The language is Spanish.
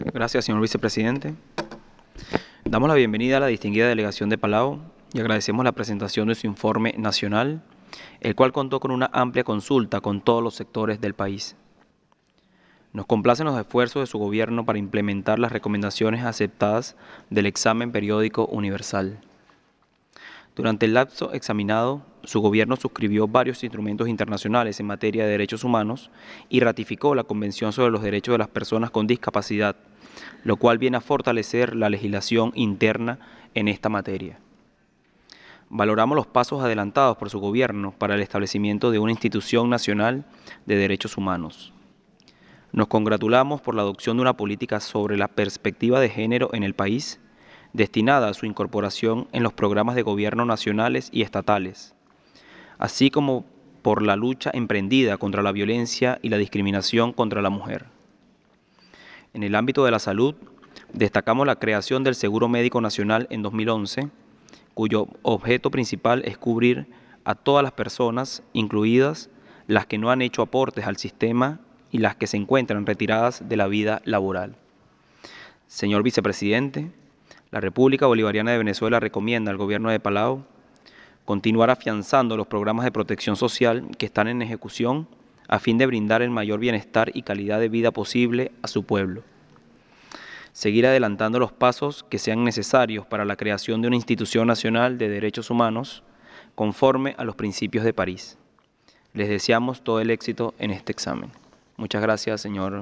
Gracias, señor vicepresidente. Damos la bienvenida a la distinguida delegación de Palau y agradecemos la presentación de su informe nacional, el cual contó con una amplia consulta con todos los sectores del país. Nos complacen los esfuerzos de su gobierno para implementar las recomendaciones aceptadas del examen periódico universal. Durante el lapso examinado, su gobierno suscribió varios instrumentos internacionales en materia de derechos humanos y ratificó la Convención sobre los Derechos de las Personas con Discapacidad, lo cual viene a fortalecer la legislación interna en esta materia. Valoramos los pasos adelantados por su gobierno para el establecimiento de una institución nacional de derechos humanos. Nos congratulamos por la adopción de una política sobre la perspectiva de género en el país, destinada a su incorporación en los programas de gobierno nacionales y estatales, así como por la lucha emprendida contra la violencia y la discriminación contra la mujer. En el ámbito de la salud, destacamos la creación del Seguro Médico Nacional en 2011, cuyo objeto principal es cubrir a todas las personas, incluidas las que no han hecho aportes al sistema y las que se encuentran retiradas de la vida laboral. Señor vicepresidente, la República Bolivariana de Venezuela recomienda al gobierno de Palau continuar afianzando los programas de protección social que están en ejecución a fin de brindar el mayor bienestar y calidad de vida posible a su pueblo. Seguir adelantando los pasos que sean necesarios para la creación de una institución nacional de derechos humanos conforme a los principios de París. Les deseamos todo el éxito en este examen. Muchas gracias, señor